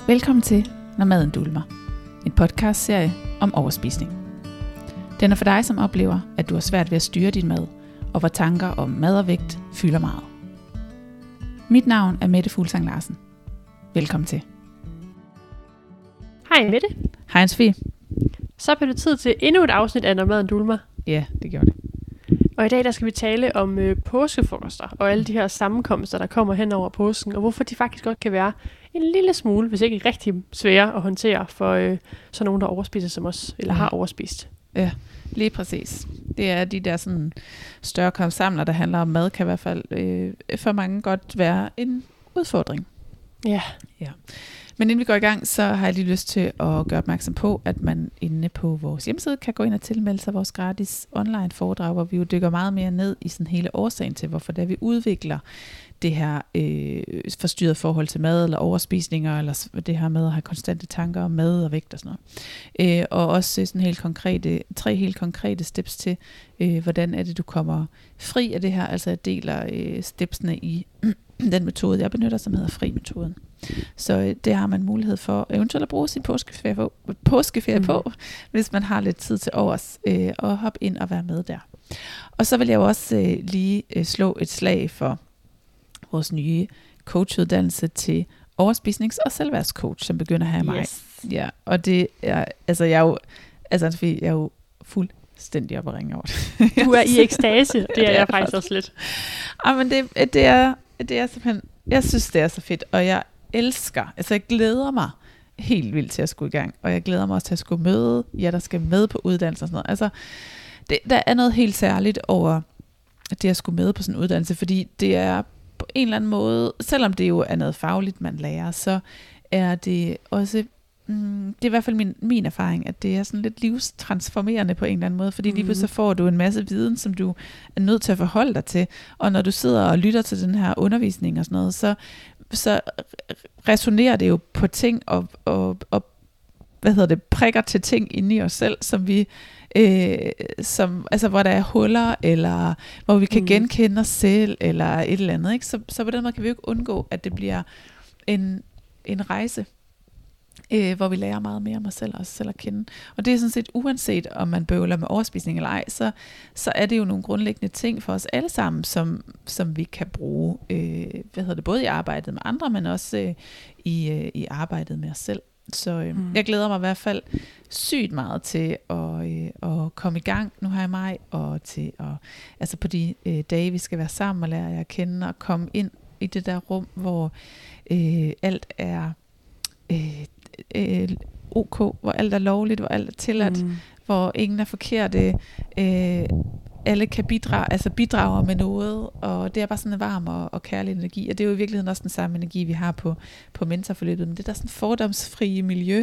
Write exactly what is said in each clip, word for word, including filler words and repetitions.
Velkommen til Når maden dulmer, en podcastserie om overspisning. Den er for dig, som oplever, at du har svært ved at styre din mad, og hvor tanker om mad og vægt fylder meget. Mit navn er Mette Fuglsang Larsen. Velkommen til. Hej Mette. Hej Anne-Sophie. Så blev det tid til endnu et afsnit af Når maden dulmer. Ja, det gjorde det. Og i dag der skal vi tale om øh, påskefrokoster og alle de her sammenkomster, der kommer hen over påsken, og hvorfor de faktisk godt kan være en lille smule, hvis ikke rigtig svære at håndtere for øh, sådan nogen, der overspiser som os, eller Ja. har overspist. Ja, lige præcis. Det er de der sådan større konsamler, der handler om mad, kan i hvert fald øh, for mange godt være en udfordring. Ja. Ja. Men inden vi går i gang, så har jeg lige lyst til at gøre opmærksom på, at man inde på vores hjemmeside kan gå ind og tilmelde sig vores gratis online foredrag, hvor vi jo dykker meget mere ned i sådan hele årsagen til, hvorfor det er, vi udvikler det her øh, forstyrret forhold til mad, eller overspisninger, eller det her med at have konstante tanker om mad og vægt og sådan noget. Øh, og også sådan helt konkrete, tre helt konkrete steps til, øh, hvordan er det, du kommer fri af det her. Altså jeg deler øh, stepsene i den metode, jeg benytter, som hedder fri-metoden. Så øh, det har man mulighed for eventuelt at bruge sin påskeferie på, påskeferie mm. på hvis man har lidt tid til overs, øh, og hoppe ind og være med der. Og så vil jeg jo også øh, lige øh, slå et slag for vores nye coachuddannelse til overspisnings- og selvværdscoach, som begynder her i maj. Yes. Ja, og det er, altså jeg er jo, altså jeg er jo fuldstændig op at ringe over det. Du er i ekstase, det, det er er jeg det faktisk også lidt. Ja, men det, det, er, det er simpelthen, jeg synes, det er så fedt, og jeg elsker, altså jeg glæder mig helt vildt til at skulle i gang, og jeg glæder mig også til at skulle møde jer, der skal med på uddannelse og sådan noget. Altså, det, der er noget helt særligt over det at skulle med på sådan en uddannelse, fordi det er på en eller anden måde, selvom det jo er noget fagligt, man lærer, så er det også, mm, det er i hvert fald min, min erfaring, at det er sådan lidt livstransformerende på en eller anden måde, fordi mm. lige pludselig så får du en masse viden, som du er nødt til at forholde dig til, og når du sidder og lytter til den her undervisning og sådan noget, så, så resonerer det jo på ting, og, og, og hvad hedder det, prikker til ting inde i os selv, som vi Øh, som, altså hvor der er huller, eller hvor vi kan mm. genkende os selv, eller et eller andet, ikke? Så, så på den måde kan vi jo ikke undgå, at det bliver en, en rejse, øh, hvor vi lærer meget mere om os selv og os selv at kende. Og det er sådan set uanset, om man bøvler med overspisning eller ej, så, så er det jo nogle grundlæggende ting for os alle sammen, som, som vi kan bruge, øh, hvad hedder det, både i arbejdet med andre, men også øh, i, øh, i arbejdet med os selv. Så øh, mm. jeg glæder mig i hvert fald sygt meget til at, øh, at komme i gang nu her i maj, og til at, altså på de øh, dage, vi skal være sammen og lære jer at kende, og komme ind i det der rum, hvor øh, alt er øh, øh, ok, hvor alt er lovligt, hvor alt er tilladt, mm. hvor ingen er forkerte, øh, alle kan bidrage, altså bidrager med noget, og det er bare sådan en varm og, og kærlig energi, og det er jo i virkeligheden også den samme energi, vi har på, på mentorforløbet, men det der sådan fordomsfrie miljø,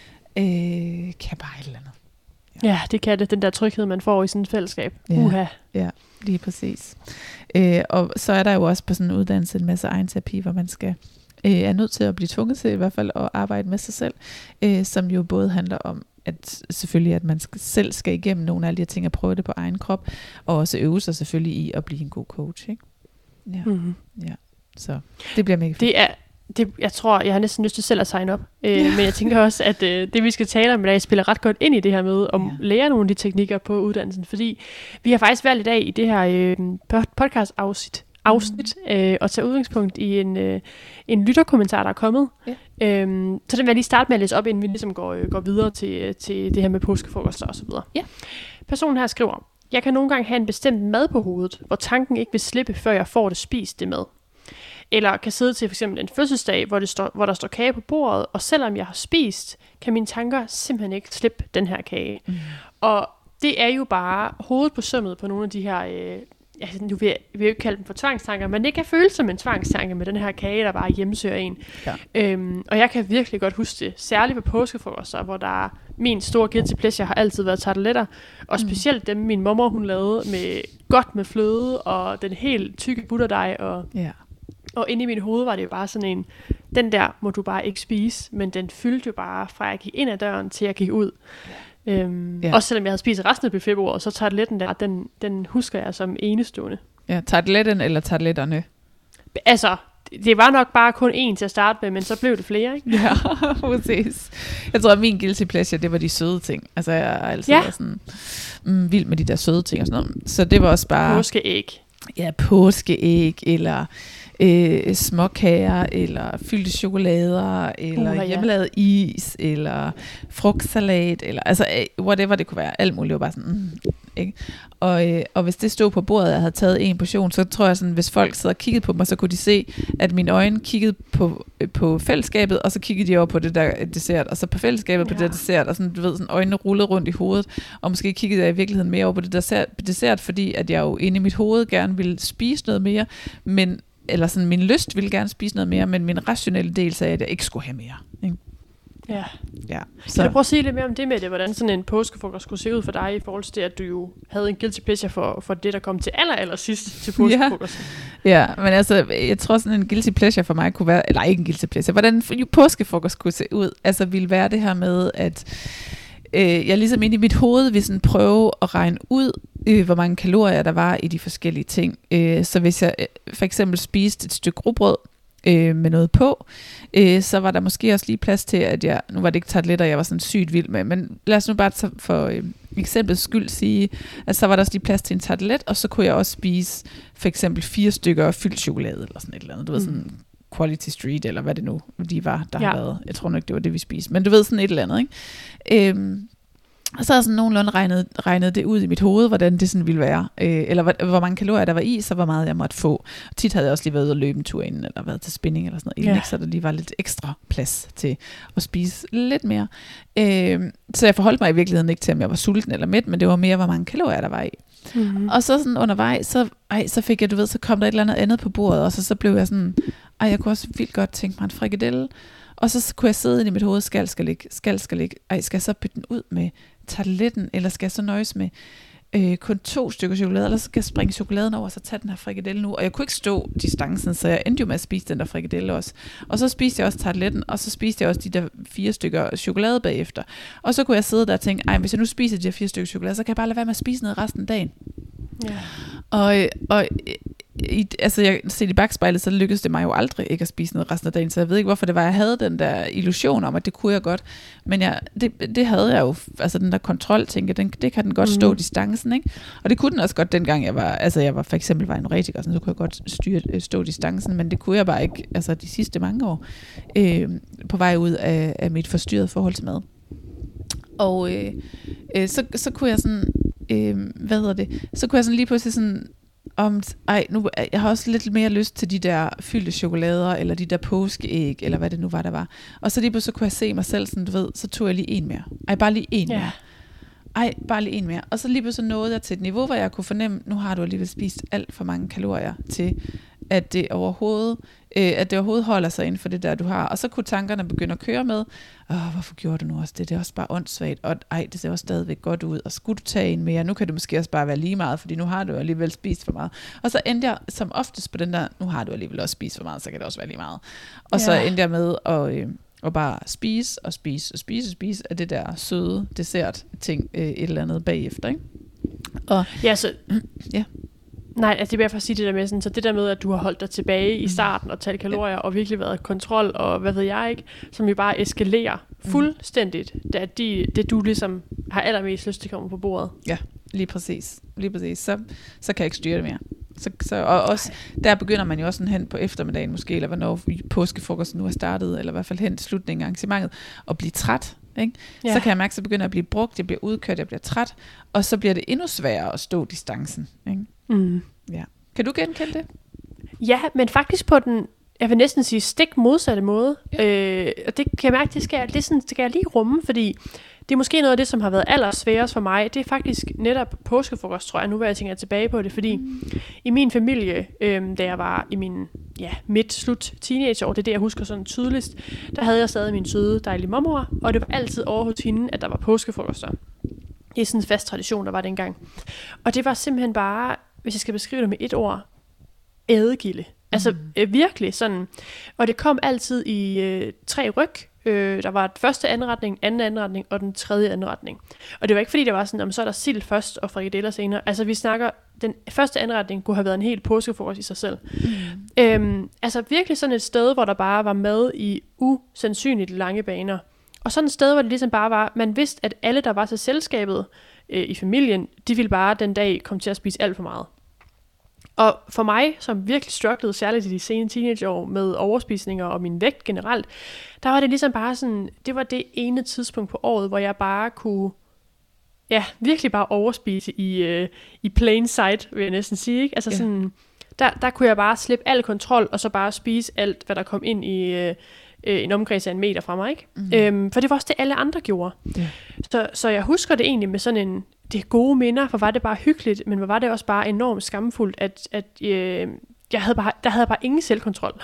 øh, kan bare et eller andet. Ja. ja, det kan det, den der tryghed, man får i sådan et fællesskab. Ja, Uha. ja, lige præcis. Øh, og så er der jo også på sådan en uddannelse en masse egen terapi, hvor man skal øh, er nødt til at blive tvunget til i hvert fald at arbejde med sig selv, øh, som jo både handler om, at selvfølgelig, at man skal, selv skal igennem nogle af alle de her ting og prøve det på egen krop, og også øve sig selvfølgelig i at blive en god coach, ikke? Ja, mm-hmm. ja. Så det bliver mega fedt. Det er, det, jeg tror, jeg har næsten lyst til selv at signe op, øh, ja. Men jeg tænker også, at øh, det vi skal tale om i dag, spiller ret godt ind i det her med, om ja. lære nogle af de teknikker på uddannelsen, fordi vi har faktisk valgt i dag i det her øh, podcast-afsnit, afsnit, øh, og tage udgangspunkt i en, øh, en lytterkommentar, der er kommet. Ja. Øhm, så den vil jeg lige starte med at læse op, inden vi ligesom går, øh, går videre til, til det her med påskefrokoster og så videre. Ja. Personen her skriver: Jeg kan nogle gange have en bestemt mad på hovedet, hvor tanken ikke vil slippe, før jeg får det spist det med. Eller kan sidde til for eksempel en fødselsdag, hvor, det står, hvor der står kage på bordet, og selvom jeg har spist, kan mine tanker simpelthen ikke slippe den her kage. Mm. Og det er jo bare hovedet på sømmet på nogle af de her... Øh, Ja, nu vil jeg, vil jeg ikke kalde dem for tvangstanker, men det kan føles som en tvangstanke med den her kage, der bare hjemsøger en. Ja. Øhm, og jeg kan virkelig godt huske det, særligt på påskefrokoster, hvor der min store guilty pleasure har altid været tarteletter, og specielt mm. dem min mormor hun lavede med godt med fløde og den helt tykke butterdej, og, ja. og inde i mit hoved var det jo bare sådan en, den der må du bare ikke spise, men den fyldte jo bare fra jeg gik ind ad døren til jeg gik ud. Ja. Øhm, ja. Også selvom jeg havde spist resten af buffetbordet, så tarteletten der, den, den husker jeg som enestående. Ja, tarteletten eller tarteletterne? Altså, det var nok bare kun én til at starte med, men så blev det flere, ikke? Ja, præcis. Jeg tror, at min guilty pleasure, det var de søde ting. Altså, jeg har altid ja. været sådan mm, vild med de der søde ting og sådan noget. Så det var også bare... Påskeæg. Ja, påskeæg, eller øh, småkager, eller fyldte chokolader, eller uh, ja. hjemmelavet is, eller frugtsalat, eller altså whatever det kunne være. Alt muligt var bare sådan... Mm, ikke? Og, øh, og hvis det stod på bordet, og jeg havde taget en portion, så tror jeg sådan, hvis folk sad og kiggede på mig, så kunne de se, at mine øjne kiggede på, øh, på fællesskabet, og så kiggede de over på det der dessert, og så på fællesskabet ja. på det der dessert, og sådan, du ved, sådan øjnene rullede rundt i hovedet, og måske kiggede jeg i virkeligheden mere over på det der dessert, fordi at jeg jo inde i mit hoved gerne ville spise noget mere, men, eller sådan, min lyst ville gerne spise noget mere, men min rationelle del sagde, at jeg ikke skulle have mere, ikke? Ja. ja. Så. Kan du prøve at sige lidt mere om det med det, hvordan sådan en påskefrokost skulle se ud for dig, i forhold til det, at du jo havde en guilty pleasure for, for det, der kom til aller, aller sidst til påskefrokosten? Ja. ja, men altså, jeg tror sådan en guilty pleasure for mig kunne være, eller ikke en guilty pleasure, hvordan påskefrokost kunne se ud, altså ville være det her med, at øh, jeg ligesom inde i mit hoved vil sådan prøve at regne ud, øh, hvor mange kalorier der var i de forskellige ting. Øh, så hvis jeg øh, for eksempel spiste et stykke rugbrød, Øh, med noget på, øh, så var der måske også lige plads til, at jeg, nu var det ikke tarteletter, jeg var sådan sygt vild med, men lad os nu bare tage for øh, eksemplets skyld sige, at så var der også lige plads til en tartelet, og så kunne jeg også spise for eksempel fire stykker fyldt chokolade, eller sådan et eller andet, du mm. ved, sådan Quality Street, eller hvad det nu de var, der ja. har været. Jeg tror nok, det var det, vi spiste, men du ved, sådan et eller andet, ikke? Øh, Og så har jeg sådan nogenlunde regnet, regnet det ud i mit hoved, hvordan det sådan ville være. Øh, eller hvor, hvor mange kalorier der var i, så hvor meget jeg måtte få. Og tit havde jeg også lige været ude og løbe en tur inden, eller været til spinning eller sådan noget. Inden, ja. Så der lige var lidt ekstra plads til at spise lidt mere. Øh, så jeg forholdt mig i virkeligheden ikke til, om jeg var sulten eller mæt, men det var mere, hvor mange kalorier der var i. Mm-hmm. Og så sådan undervejs, så, ej, så fik jeg, du ved, så kom der et eller andet andet på bordet, og så, så blev jeg sådan, ej, jeg kunne også vildt godt tænke mig en frikadelle. Og så kunne jeg sidde inde i mit hoved, skal, skal ikke, skal, skal ikke. Ej, skal jeg så bytte den ud med tarteletten, eller skal jeg så nøjes med øh, kun to stykker chokolade, eller så skal jeg springe chokoladen over, og så tage den her frikadelle nu. Og jeg kunne ikke stå distancen, så jeg endte jo med at spise den der frikadelle også. Og så spiste jeg også tarteletten, og så spiste jeg også de der fire stykker chokolade bagefter. Og så kunne jeg sidde der og tænke, ej, hvis jeg nu spiser de der fire stykker chokolade, så kan jeg bare lade være med at spise noget resten af dagen. Ja. Og, og i, altså jeg set i bagspejlet, så lykkedes det mig jo aldrig ikke at spise noget resten af dagen, så jeg ved ikke, hvorfor det var, jeg havde den der illusion om, at det kunne jeg godt, men jeg, det, det havde jeg jo, altså den der kontrol, tænker den, det kan den godt stå mm. distancen, ikke? Og det kunne den også godt, dengang jeg var, altså jeg var for eksempel var anorektiker, så kunne jeg godt styre, stå distancen, men det kunne jeg bare ikke, altså de sidste mange år, øh, på vej ud af, af mit forstyrrede forhold til mad. Og øh, øh, så, så kunne jeg sådan, øh, hvad hedder det, så kunne jeg sådan lige pludselig sådan, om, ej, nu, jeg har også lidt mere lyst til de der fyldte chokolader, eller de der påskeæg, eller hvad det nu var, der var. Og så lige pludselig så kunne jeg se mig selv, sådan, du ved, så tog jeg lige en mere. Ej, bare lige en yeah. mere. Ej, bare lige en mere. Og så lige pludselig nåede jeg til et niveau, hvor jeg kunne fornemme, nu har du alligevel spist alt for mange kalorier til, at det overhovedet, øh, at det overhovedet holder sig inden for det der, du har. Og så kunne tankerne begynde at køre med, åh, hvorfor gjorde du nu også det? Det er også bare åndssvagt, og ej, det ser også stadigvæk godt ud, og skulle du tage en mere? Nu kan det måske også bare være lige meget, fordi nu har du alligevel spist for meget. Og så endte jeg som oftest på den der, nu har du alligevel også spist for meget, så kan det også være lige meget. Og ja. Så endte jeg med at, øh, at bare spise og spise og spise og spise af det der søde dessert ting, øh, et eller andet bagefter, ikke? Og, ja, så... ja. Nej, altså det er bare for at sige det der med sådan, så det der med, at du har holdt dig tilbage i starten og talt kalorier, og virkelig været kontrol, og hvad ved jeg ikke, som jo bare eskalerer fuldstændigt, da de, det du ligesom har allermest lyst til at komme på bordet. Ja, lige præcis. Lige præcis. Så, så kan jeg ikke styre det mere. Så, så, og også, der begynder man jo også sådan hen på eftermiddagen måske, eller hvornår påskefrokosten nu er startet, eller i hvert fald hen til slutningen af arrangementet, og blive træt. Ikke? Ja. Så kan jeg mærke, at jeg begynder at blive brugt, jeg bliver udkørt, jeg bliver træt, og så bliver det endnu sværere at stå distancen. Ikke? Mm. Ja. Kan du genkende det? Ja, men faktisk på den, jeg vil næsten sige stik modsatte måde. Ja. Øh, og det kan jeg mærke, det skal jeg, det sådan, det skal jeg lige rumme, fordi det er måske noget af det, som har været allersværest for mig. Det er faktisk netop påskefrokost, tror jeg, nu hvor jeg tænker tilbage på det, fordi mm. i min familie, øh, da jeg var i min ja, midt-slut teenageår, det er det, jeg husker sådan tydeligst, der havde jeg stadig min søde, dejlige mormor, og det var altid over hos hende, at der var påskefrokoster. Det er sådan en fast tradition, der var dengang. Og det var simpelthen bare, hvis jeg skal beskrive det med et ord, ædegilde. Altså mm. øh, virkelig sådan. Og det kom altid i øh, tre ryg. Øh, der var den første anretning, anden anretning og den tredje anretning. Og det var ikke fordi, det var sådan, om så er der sild først og frikadeller senere. Altså vi snakker, den første anretning kunne have været en helt påskefrokost i sig selv. Mm. Øhm, altså virkelig sådan et sted, hvor der bare var mad i usandsynligt lange baner. Og sådan et sted, hvor det ligesom bare var, man vidste, at alle, der var til selskabet øh, i familien, de ville bare den dag komme til at spise alt for meget. Og for mig, som virkelig strugglede, særligt i de sene teenageår, med overspisninger og min vægt generelt, der var det ligesom bare sådan, det var det ene tidspunkt på året, hvor jeg bare kunne, ja, virkelig bare overspise i, øh, i plain sight, vil jeg næsten sige, ikke? Altså ja. sådan, der, der kunne jeg bare slippe al kontrol, og så bare spise alt, hvad der kom ind i øh, øh, en omkreds af en meter fra mig, ikke? Mm. Øhm, for det var også det, alle andre gjorde. Ja. Så, så jeg husker det egentlig med sådan en, det er gode minder, for var det bare hyggeligt, men var det også bare enormt skamfuldt, at, at øh, jeg havde bare, der havde jeg bare ingen selvkontrol.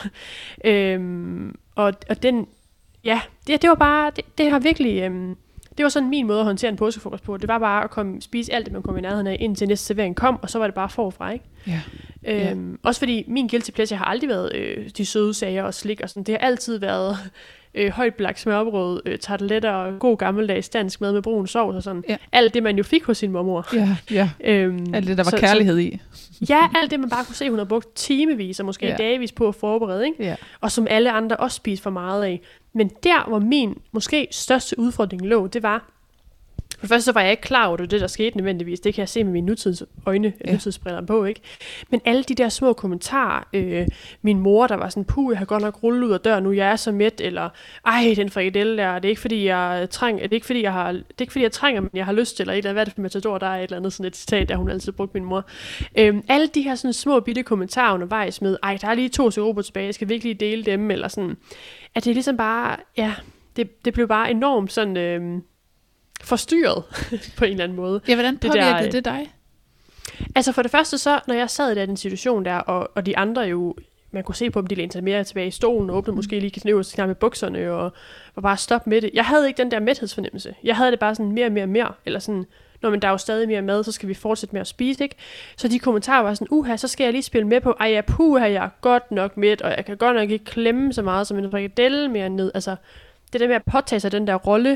øhm, og, og den, ja, det, det var bare, det, det har virkelig, øhm, det var sådan min måde at håndtere en påskefrokost på. Det var bare at komme, spise alt det, man kom i nærheden af, indtil næste servering kom, og så var det bare forfra, ikke? Ja. Øhm, ja. Også fordi min guilty pleasure har aldrig været øh, de søde sager og slik og sådan. Det har altid været øh, højt belagt smørbrød, øh, tarteletter og god gammeldags dansk mad med brun sovs og sådan. Ja. Alt det, man jo fik hos sin mormor. Ja, ja. øhm, alt det, der var så, kærlighed så, i. Ja, alt det, man bare kunne se, hun har brugt timevis og måske ja. dagvis på at forberede, ikke? Ja. Og som alle andre også spiste for meget af. Men der, hvor min måske største udfordring lå, det var, for det første så var jeg ikke klar over det, det der skete nødvendigvis. Det kan jeg se med mine nutids øjne, ja. nutidsbriller på, ikke? Men alle de der små kommentarer, øh, min mor, der var sådan, puh, jeg har godt nok rullet ud af døren nu, jeg er så mæt, eller ej, den frikadelle der, det er ikke fordi jeg træng, det er ikke fordi jeg har, det er ikke fordi jeg trænger, men jeg har lyst til, eller et eller andet, hvad er det for Matador, der er et eller andet sådan et citat, der hun altid brugte min mor. Øhm, alle de her sådan små bitte kommentarer undervejs med, ej, der er lige to siruper tilbage, jeg skal virkelig dele dem, eller sådan, at det ligesom bare, ja, det, det blev bare enormt sådan, øh, forstyrret på en eller anden måde. Ja, hvordan påvirkede det, der, det dig? Altså for det første så, når jeg sad i den situation der, og, og de andre jo, man kunne se på dem, de lænede sig mere tilbage i stolen, og åbnede mm. måske lige knævest knap med bukserne, og var bare stop med det. Jeg havde ikke den der mæthedsfornemmelse. Jeg havde det bare sådan mere og mere og mere, eller sådan, når man der er jo stadig mere mad, så skal vi fortsætte med at spise, ikke? Så de kommentarer var sådan, uha, så skal jeg lige spille med på, ej ja, puha, jeg er godt nok mæt, og jeg kan godt nok ikke klemme så meget som en frikadelle mere ned. Altså, det der med at påtage sig den der rolle,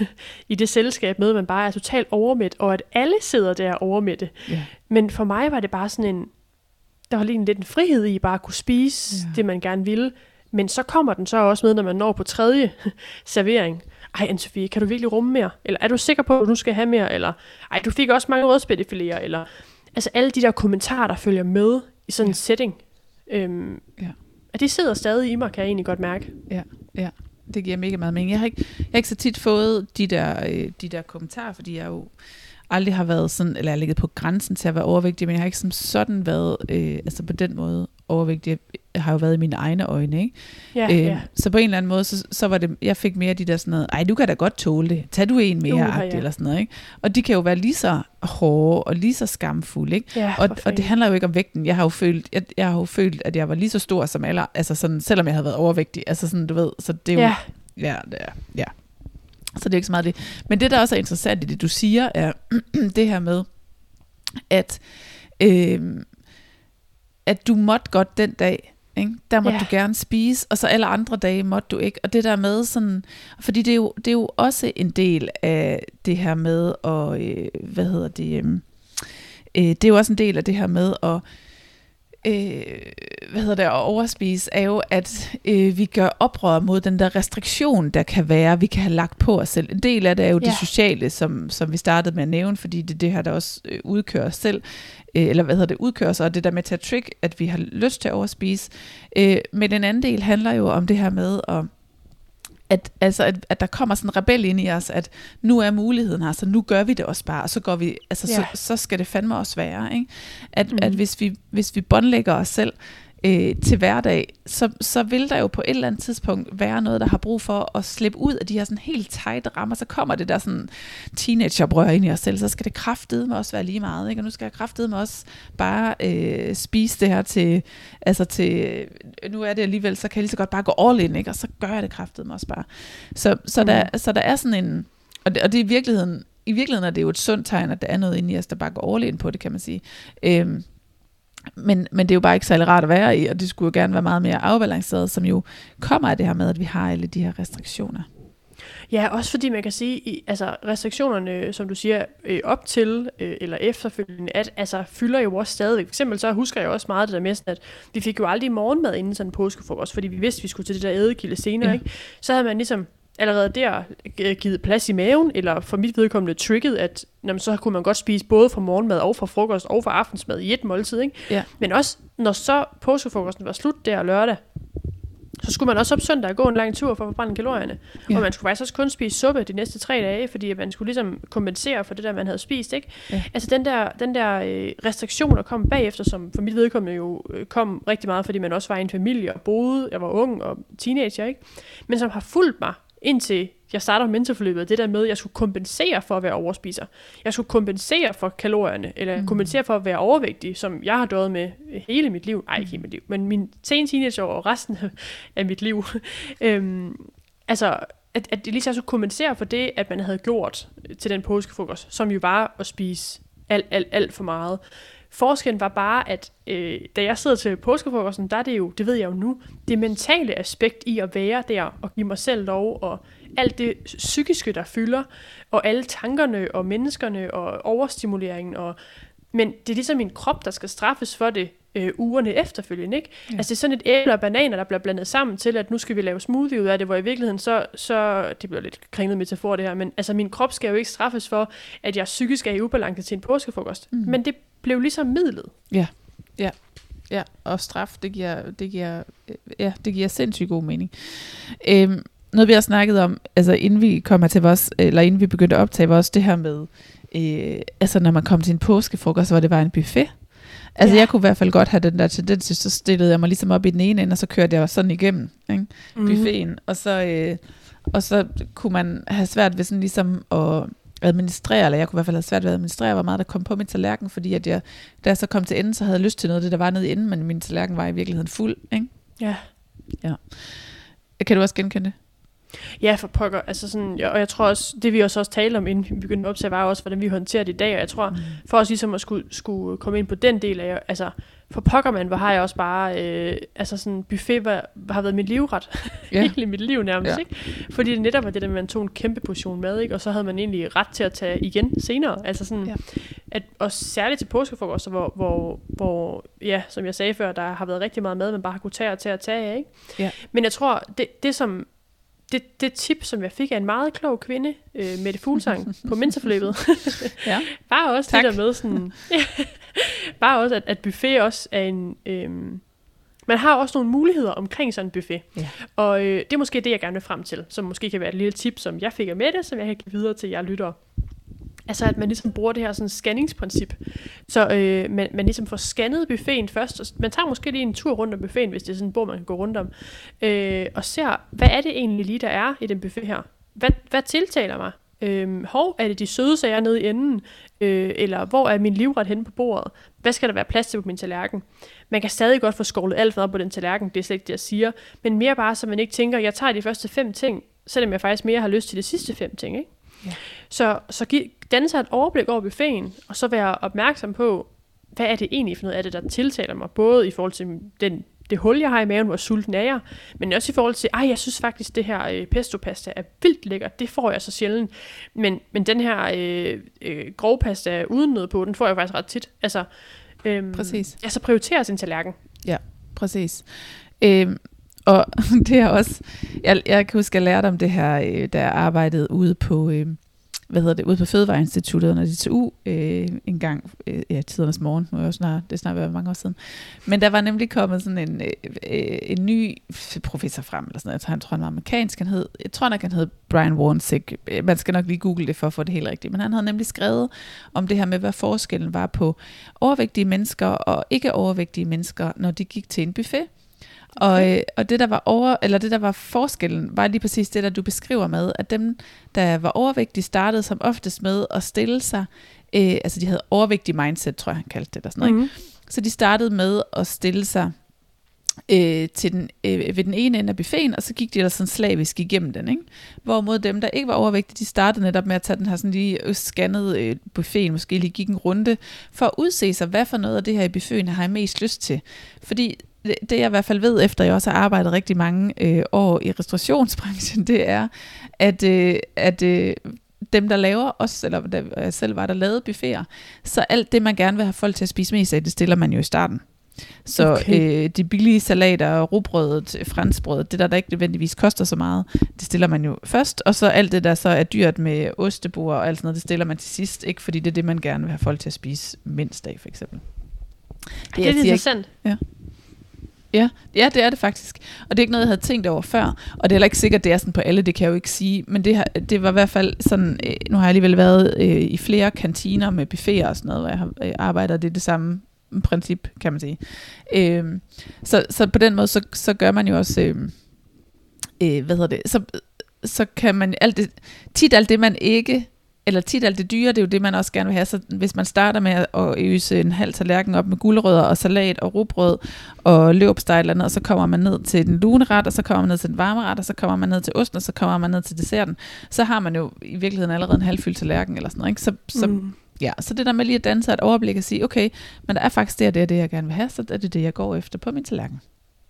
i det selskab med, at man bare er totalt overmæt, og at alle sidder der overmætte. Yeah. Men for mig var det bare sådan en, der var lige lidt en frihed i bare at kunne spise yeah. det, man gerne ville. Men så kommer den så også med, når man når på tredje servering. Ej, Anne-Sophie, kan du virkelig rumme mere? Eller er du sikker på, at du skal have mere? Eller, ej, du fik også mange rødspættefiléer. Eller, altså alle de der kommentarer, der følger med i sådan en yeah. setting. Øhm, yeah. At de sidder stadig i mig, kan jeg egentlig godt mærke. Ja, yeah. ja. Yeah. Det giver mega meget mening. Jeg har ikke, jeg har ikke så tit fået de der, øh, de der kommentarer, fordi jeg jo aldrig har været sådan, eller jeg har ligget på grænsen til at være overvægtig, men jeg har ikke som sådan været, øh, altså på den måde overvægtig. Jeg har jo været i mine egne øjne, ikke? Ja, øh, ja. Så på en eller anden måde, så, så var det, jeg fik mere de der sådan noget, ej, du kan da godt tåle det. Tag du en mere, uh, ja. eller sådan noget, ikke? Og de kan jo være lige så hårde og lige så skamfulde, ikke? Ja, og, og det handler jo ikke om vægten. Jeg har jo følt, jeg, jeg har jo følt, at jeg var lige så stor som alle, altså sådan, selvom jeg havde været overvægtig. Altså sådan, du ved, så det er jo, ja. ja, det er, ja. Så det er ikke så meget det. Men det, der også er interessant i det, du siger, er det her med, at, øh, at du måtte godt den dag, ikke? Der måtte ja. du gerne spise, og så alle andre dage måtte du ikke. Og det der med sådan, fordi det er jo, det er jo også en del af det her med, og øh, hvad hedder det, øh, øh, det er jo også en del af det her med at, Øh, hvad hedder det, at overspise, er jo, at øh, vi gør oprør mod den der restriktion, der kan være, vi kan have lagt på os selv. En del af det er jo ja. det sociale, som, som vi startede med at nævne, fordi det er det her, der også øh, udkører os selv, øh, eller hvad hedder det, udkører sig, og det der med til at trick, at vi har lyst til at overspise. Øh, men en anden del handler jo om det her med at At, altså, at, at der kommer sådan en rebel ind i os, at nu er muligheden her, så nu gør vi det også bare, og så går vi, altså ja. så, så skal det fandme også være, ikke? At, mm. at hvis vi, hvis vi båndlægger os selv øh, til hverdag, så, så vil der jo på et eller andet tidspunkt være noget, der har brug for at slippe ud af de her sådan helt tight rammer, så kommer det der sådan teenageoprør ind i os selv, så skal det kraftedeme også være lige meget, ikke? Og nu skal jeg kraftedeme også bare øh, spise det her til, altså til, nu er det alligevel, så kan jeg lige så godt bare gå all in, ikke? Og så gør jeg det kraftedeme også bare. Så, så, mm. der, så der er sådan en, og det, og det er i virkeligheden, i virkeligheden er det jo et sundt tegn, at der er noget inde i os, der bare går all in på det, kan man sige. Øhm, Men, men det er jo bare ikke særlig rart at være i, og det skulle jo gerne være meget mere afbalanceret, som jo kommer af det her med, at vi har alle de her restriktioner. Ja, også fordi man kan sige, altså restriktionerne, som du siger, øh, op til øh, eller efterfølgende, at altså fylder jo også stadigvæk. For eksempel så husker jeg også meget det der med, at vi fik jo aldrig morgenmad inden sådan en påskefrokost, fordi vi vidste, at vi skulle til det der ædekilde senere, ja. Ikke? Så havde man ligesom allerede der givet plads i maven, eller for mit vedkommende trigget, at jamen, så kunne man godt spise både fra morgenmad og fra frokost og fra aftensmad i et måltid. Ikke? Ja. Men også, når så påskefrokosten var slut der lørdag, så skulle man også op søndag gå en lang tur for at forbrænde kalorierne. Ja. Og man skulle faktisk også kun spise suppe de næste tre dage, fordi man skulle ligesom kompensere for det der, man havde spist. Ikke? Ja. Altså den der, den der restriktion, der kom bagefter, som for mit vedkommende jo kom rigtig meget, fordi man også var i en familie og boede, jeg var ung og teenager, ikke? Men som har fulgt mig indtil jeg starter mentorforløbet, det der med, at jeg skulle kompensere for at være overspiser. Jeg skulle kompensere for kalorierne, eller mm. kompensere for at være overvægtig, som jeg har døjet med hele mit liv. Ej, ikke hele mit liv, men min sen teenageår og resten af mit liv. øhm, altså, at, at det lige så skulle kompensere for det, at man havde gjort til den påskefrokost, som jo var at spise alt, alt, alt for meget. Forskellen var bare, at øh, da jeg sidder til påskefrokosten, der er det jo, det ved jeg jo nu, det mentale aspekt i at være der og give mig selv lov, og alt det psykiske, der fylder, og alle tankerne og menneskerne og overstimuleringen. Og, men det er ligesom min krop, der skal straffes for det øh, ugerne efterfølgende. Ikke? Ja. Altså det er sådan et æble og bananer, der bliver blandet sammen til, at nu skal vi lave smoothie ud af det, hvor i virkeligheden så, så det bliver lidt kringlet metafor det her, men altså min krop skal jo ikke straffes for, at jeg psykisk er i ubalance til en påskefrokost. Mm. Men det blev ligesom midlet. Ja, ja, ja. Og straf, det giver, det giver, ja, det giver sindssygt god mening. Øhm, noget vi har snakket om, altså inden vi kommer til vores, eller inden vi begyndte at optage, var også det her med, øh, altså når man kom til en påskefrokost, hvor det var en buffet. Altså ja. Jeg kunne i hvert fald godt have den der tendens, så stillede jeg mig ligesom op i den ene ende, og så kørte jeg sådan igennem, ikke? Mm-hmm. Buffeten, og så, øh, og så kunne man have svært ved sådan ligesom at administrere, eller jeg kunne i hvert fald have svært ved at administrere, hvor meget der kom på min tallerken, fordi at jeg, da jeg så kom til enden, så havde jeg lyst til noget af det, der var nede i enden, men min tallerken var i virkeligheden fuld, ikke? Ja. Ja. Kan du også genkende det? Ja, for pokker. Altså sådan, ja, og jeg tror også, det vi også, også talte om, inden vi begyndte at optage, var også, hvordan vi håndterer det i dag, og jeg tror, mm. for os ligesom at skulle, skulle komme ind på den del af, altså, for pokker man, hvor har jeg også bare, øh, altså sådan, buffet var, har været mit livret, ja. Hele mit liv nærmest, ja. Ikke? Fordi det netop var det der, man tog en kæmpe portion mad, ikke? Og så havde man egentlig ret til at tage igen senere, altså sådan, ja. At, og særligt til påskefrokoster, hvor, hvor, hvor, ja, som jeg sagde før, der har været rigtig meget mad, man bare har kunne tage og tage og tage af, ikke? Ja. Men jeg tror, det, det som, Det, det tip, som jeg fik af en meget klog kvinde, øh, Mette Fuglsang, på mentorforløbet, ja. Bare også tak. Det der med sådan, bare også, at, at buffet også er en, øh, man har også nogle muligheder omkring sådan en buffet. Ja. Og øh, det er måske det, jeg gerne vil frem til, som måske kan være et lille tip, som jeg fik af Mette, som jeg kan give videre til jer lyttere. Altså at man ligesom bruger det her sådan scanningsprincip. Så øh, man, man ligesom får scannet buffeten først. Og man tager måske lige en tur rundt om buffeten, hvis det er sådan en bord, man kan gå rundt om. Øh, og ser, hvad er det egentlig lige, der er i den buffet her? Hvad, hvad tiltaler mig? Øh, hov, er det de søde sager nede i enden? Øh, eller hvor er min livret henne på bordet? Hvad skal der være plads til på min tallerken? Man kan stadig godt få skålet alt op på den tallerken, det er slet ikke det, jeg siger. Men mere bare, så man ikke tænker, jeg tager de første fem ting, selvom jeg faktisk mere har lyst til de sidste fem ting, ikke? Ja. Så, så giv, danne sig et overblik over buffeten, og så være opmærksom på, hvad er det egentlig for noget af det, der tiltaler mig, både i forhold til den, det hul, jeg har i maven, hvor sulten er jeg, men også i forhold til, ej, jeg synes faktisk, det her øh, pesto-pasta er vildt lækkert, det får jeg så sjældent, men, men den her øh, øh, grovpasta uden noget på, den får jeg faktisk ret tit. Altså, øh, præcis. Altså prioritere sin tallerken. Ja, præcis. Øhm, og det er også, jeg, jeg kan huske, at jeg lærte om det her, øh, da jeg arbejdede ude på, øh, hvad hedder det, ude på Fødevareinstituttet under D T U, øh, en gang, øh, ja, tidernes morgen, nu er jo snart, det er snart været mange år siden. Men der var nemlig kommet sådan en, øh, en ny professor frem, eller sådan noget. Jeg tror, han, tror, han var amerikansk, han hed, jeg tror nok, han hed Brian Warnsick. Man skal nok lige google det for at få det helt rigtigt. Men han havde nemlig skrevet om det her med, hvad forskellen var på overvægtige mennesker og ikke overvægtige mennesker, når de gik til en buffet. Okay. Og, og det der var over, eller det der var forskellen, var lige præcis det der du beskriver med, at dem der var overvægtige startede som oftest med at stille sig, øh, altså de havde overvægtig mindset, tror jeg han kaldte det eller sådan noget, mm-hmm. ikke? Så de startede med at stille sig øh, til den, øh, ved den ene ende af buffeten, og så gik de ellers sådan slavisk igennem den, ikke? Hvorimod dem, der ikke var overvægtige, de startede netop med at tage den her sådan lige scannet øh, buffeten, måske lige gik en runde, for at udse sig, hvad for noget af det her i buffeten har jeg mest lyst til. Fordi det, det jeg i hvert fald ved, efter jeg også har arbejdet rigtig mange øh, år i restaurationsbranchen, det er, at, øh, at øh, dem, der laver os, eller da jeg selv var, der lavede buffeter, så alt det, man gerne vil have folk til at spise mest af, det stiller man jo i starten. Så okay. øh, de billige salater, rugbrødet, franskbrødet, det der, der ikke nødvendigvis koster så meget, det stiller man jo først, og så alt det, der så er dyrt med ostebord og alt sådan noget, det stiller man til sidst, ikke fordi det er det, man gerne vil have folk til at spise mindst af, for eksempel. Det, det er lidt interessant. Ja. Ja, ja, det er det faktisk. Og det er ikke noget, jeg havde tænkt over før. Og det er heller ikke sikkert, det er sådan på alle, det kan jeg jo ikke sige. Men det, her, det var i hvert fald sådan, øh, nu har jeg alligevel været øh, i flere kantiner med buffeter og sådan noget, hvor jeg har øh, arbejdet, det er det samme princip, kan man sige. Øh, så, så på den måde, så, så gør man jo også, øh, øh, hvad hedder det, så, så kan man alt det, tit alt det, man ikke, eller tit alt det dyre, det er jo det, man også gerne vil have. Så hvis man starter med at øse en halv tallerken op med gulerødder og salat og rugbrød og leverpostej eller noget, og så kommer man ned til den lune ret, og så kommer man ned til den varme ret, og så kommer man ned til osten, og så kommer man ned til desserten, så har man jo i virkeligheden allerede en halvfyldt tallerken eller sådan noget, ikke? Så, så, mm. ja, så det der med lige at danse et overblik og sige, okay, men der er faktisk det og det, og det, jeg gerne vil have, så er det det, jeg går efter på min tallerken.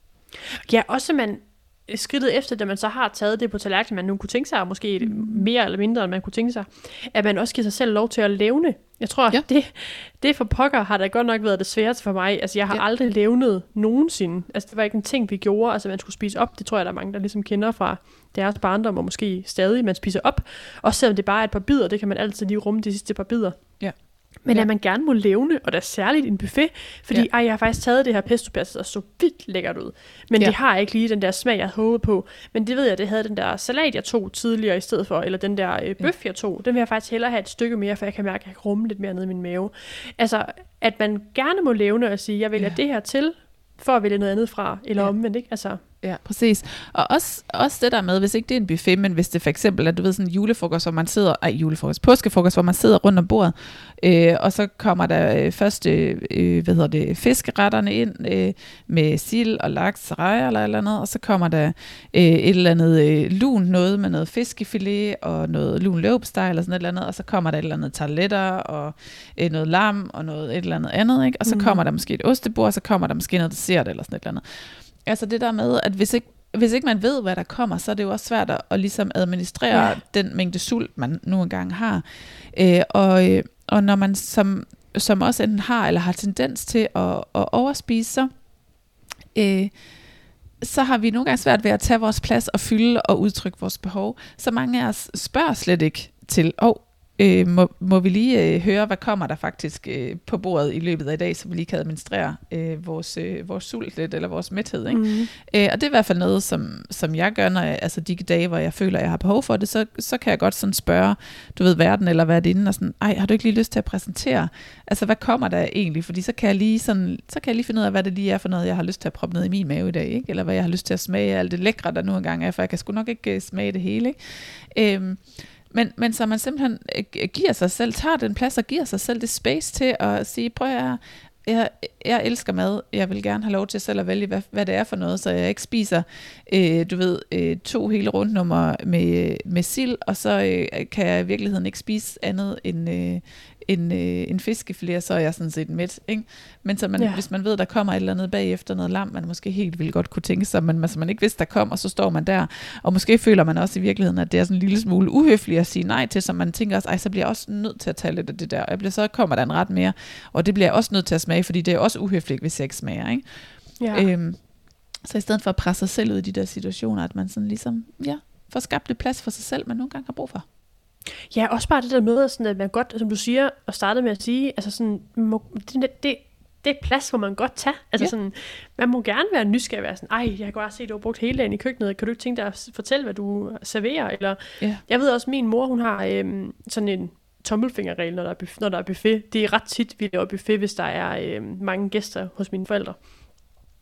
Ja, også man skridtet efter, da man så har taget det på tallerkenen, man nu kunne tænke sig, og måske mere eller mindre, end man kunne tænke sig, at man også giver sig selv lov til at levne. Jeg tror, ja. det, det for pokker har da godt nok været det sværeste for mig. Altså, jeg har ja. aldrig levnet nogensinde. Altså, det var ikke en ting, vi gjorde. Altså, man skulle spise op. Det tror jeg, der er mange, der ligesom kender fra deres barndom, og måske stadig, man spiser op. Også selvom det bare er et par bidder, det kan man altid lige rumme de sidste par bidder. Ja. Men ja. at man gerne må levne, og der er særligt en buffet, fordi ja. ej, jeg har faktisk taget det her pesto pasta, og så vildt lækkert ud. Men ja. det har ikke lige den der smag, jeg havde håbet på. Men det ved jeg, det havde den der salat, jeg tog tidligere i stedet for, eller den der øh, bøf, ja. jeg tog. Den vil jeg faktisk hellere have et stykke mere, for jeg kan mærke, at jeg kan rumme lidt mere ned i min mave. Altså, at man gerne må levne og sige, jeg vælger ja. det her til, for at vælge noget andet fra, eller ja. omvendt, ikke? Altså... Ja, præcis. Og også, også det der med, hvis ikke det er en buffet, men hvis det for eksempel er, du ved, sådan en julefrokost, hvor man sidder, ej, julefrokost, påskefrokost, hvor man sidder rundt om bordet, øh, og så kommer der øh, først, øh, hvad hedder det, fiskeretterne ind, øh, med sild og laks, rejer eller eller andet, og så kommer der øh, et eller andet øh, lun noget med noget fiskefilet, og noget lun leverpostej eller sådan et eller andet, og så kommer der et eller andet tarteletter, og øh, noget lam, og noget et eller andet andet, ikke? Og så mm. kommer der måske et ostebord, og så kommer der måske noget dessert eller sådan et eller andet. Altså det der med, at hvis ikke, hvis ikke man ved, hvad der kommer, så er det jo også svært at, at ligesom administrere ja. den mængde sult, man nu engang har. Øh, og, og når man som, som også enten har, eller har tendens til at, at overspise, så, øh, så har vi nogle gange svært ved at tage vores plads og fylde og udtrykke vores behov. Så mange af os spørger slet ikke til, åh, oh, Øh, må, må vi lige øh, høre, hvad kommer der faktisk øh, på bordet i løbet af i dag, så vi lige kan administrere øh, vores, øh, vores sult lidt, eller vores mæthed. Ikke? Mm. Øh, og det er i hvert fald noget, som, som jeg gør, når jeg, altså de dage, hvor jeg føler, at jeg har behov for det, så, så kan jeg godt sådan spørge, du ved, verden eller hvad det inden, og sådan, ej, har du ikke lige lyst til at præsentere? Altså, hvad kommer der egentlig? Fordi så kan jeg lige, sådan, så kan jeg lige finde ud af, hvad det lige er for noget, jeg har lyst til at proppe ned i min mave i dag, ikke? Eller hvad jeg har lyst til at smage af alt det lækre, der nu engang er, for jeg kan sgu nok ikke smage det hele. Ikke? Øh, Men, men så man simpelthen giver sig selv, tager den plads og giver sig selv det space til at sige, prøv at jeg, jeg elsker mad, jeg vil gerne have lov til selv at vælge, hvad, hvad det er for noget, så jeg ikke spiser, øh, du ved, øh, to hele rundnummer med, med sild, og så øh, kan jeg i virkeligheden ikke spise andet end, øh, end, øh, end fiskefilet, så er jeg sådan set mæt, ikke? Men så man, ja. hvis man ved, der kommer et eller andet bagefter, noget lam, man måske helt vildt godt kunne tænke sig, men altså, man ikke vidste, der kom, og så står man der, og måske føler man også i virkeligheden, at det er sådan en lille smule uhøfligt at sige nej til, så man tænker også, ej, så bliver jeg også nødt til at tage lidt af det der, og jeg bliver, så kommer der en ret mere, og det bliver jeg også nødt til at smage, fordi det er også uhøfligt, hvis jeg ikke smager, ikke? Ja. Øhm, så i stedet for at presse sig selv ud i de der situationer, at man sådan ligesom, ja, får skabt lidt plads for sig selv, man nogle gange har brug for. Ja, også bare det der med, sådan, at man godt, som du siger, og startede med at sige, altså sådan, må, det, det, det er plads, hvor man godt tager. Altså ja. sådan, man må gerne være nysgerrig, være sådan, ej, jeg kan godt se, at du har brugt hele dagen i køkkenet, kan du ikke tænke dig at fortælle, hvad du serverer? Eller, ja. Jeg ved også, at min mor, hun har øhm, sådan en tommelfingerregel, når der, er buffet, når der er buffet. Det er ret tit, vi laver buffet, hvis der er øhm, mange gæster hos mine forældre.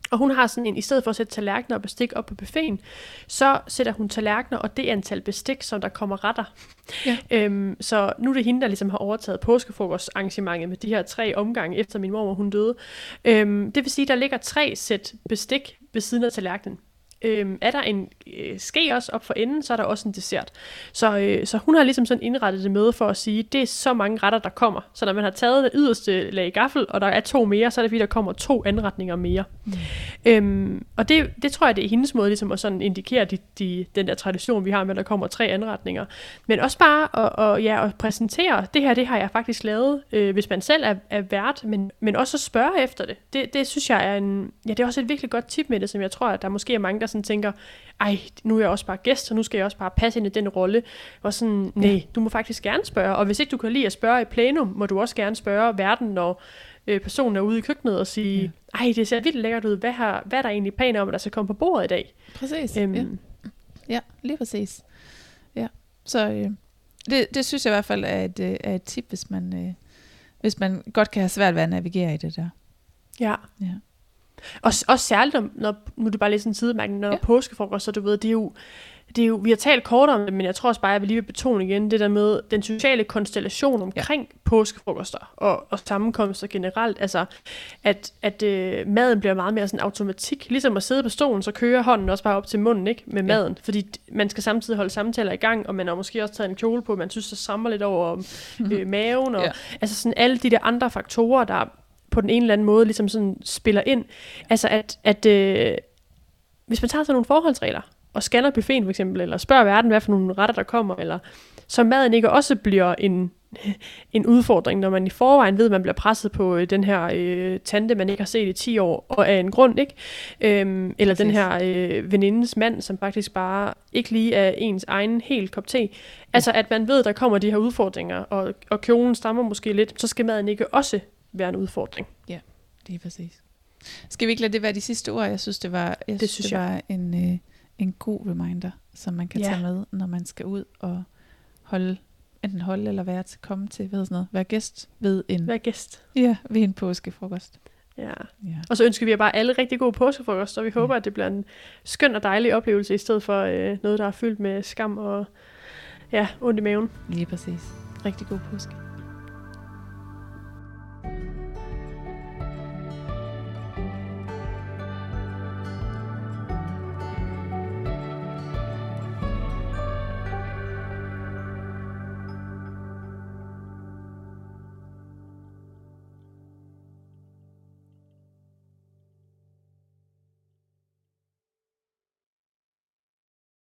Og hun har sådan en, i stedet for at sætte tallerkener og bestik op på buffeten, så sætter hun tallerkener og det antal bestik, som der kommer retter. Ja. Øhm, så nu er det hende, der ligesom har overtaget påskefrokostarrangementet med de her tre omgange, efter min mor, hun døde. Øhm, det vil sige, der ligger tre sæt bestik ved siden af tallerkenen. Øhm, er der en øh, ske også op for enden, så er der også en dessert. Så, øh, så hun har ligesom sådan indrettet det med for at sige, det er så mange retter, der kommer. Så når man har taget det yderste lag gaffel, og der er to mere, så er det fordi, der kommer to anretninger mere. Mm. Øhm, og det, det tror jeg, det er hendes måde ligesom at sådan indikere de, de, den der tradition, vi har med, at der kommer tre anretninger. Men også bare at, og, ja, at præsentere, det her, det har jeg faktisk lavet, øh, hvis man selv er, er vært, men, men også at spørge efter det. det. Det synes jeg er en, ja, det er også et virkelig godt tip med det, som jeg tror, at der måske er mange, der sådan tænker, ej, nu er jeg også bare gæst, og nu skal jeg også bare passe ind i den rolle. Og sådan, nej, du må faktisk gerne spørge. Og hvis ikke du kan lide at spørge i plenum, må du også gerne spørge verden, når øh, personen er ude i køkkenet og sige, ja. ej, det ser vildt lækkert ud. Hvad, har, hvad er der egentlig planer om, at der skal komme på bordet i dag? Præcis, øhm, ja. Ja, lige præcis. Ja, så øh, det, det synes jeg i hvert fald er et, øh, er et tip, hvis man, øh, hvis man godt kan have svært ved at navigere i det der. Ja. Ja. Også, også særligt, når, når, nu er det bare lidt sådan en sidemærkning, når ja. påskefrokost, så du ved, det er, jo, det er jo, vi har talt kort om det, men jeg tror også bare, jeg vil lige vil betone igen, det der med den sociale konstellation omkring ja. påskefrokoster og, og sammenkomster generelt, altså at, at øh, maden bliver meget mere sådan automatik, ligesom at sidde på stolen, så kører hånden også bare op til munden, ikke, med ja. maden, fordi man skal samtidig holde samtaler i gang, og man har måske også taget en kjole på, man synes, der samler lidt over øh, maven, og ja. altså sådan alle de der andre faktorer, der på den ene eller anden måde ligesom sådan spiller ind. Altså at, at øh, hvis man tager sådan nogle forholdsregler, og scanner buffeten for eksempel, eller spørger verden, hvad for nogle retter der kommer, eller så maden ikke også bliver en, en udfordring, når man i forvejen ved, at man bliver presset på øh, den her øh, tante, man ikke har set i ti år, og af en grund, ikke? Øhm, eller Præcis. Den her øh, venindes mand, som faktisk bare ikke lige er ens egen helt kop te. Altså at man ved, at der kommer de her udfordringer, og, og kjolen stammer måske lidt, så skal maden ikke også være en udfordring. Ja, det er præcis. Skal vi ikke lade det være de sidste ord? Jeg synes, det var, jeg det synes, synes det jeg. var en, øh, en god reminder, som man kan ja. tage med, når man skal ud og holde, enten holde eller være til, komme til, hvad sådan noget, være gæst ved en, være gæst. Ja, ved en påskefrokost. Ja. ja. Og så ønsker vi bare alle rigtig gode påskefrokost, og vi håber, ja. at det bliver en skøn og dejlig oplevelse, i stedet for øh, noget, der er fyldt med skam og ja, ondt i maven. Lige præcis. Rigtig god påske.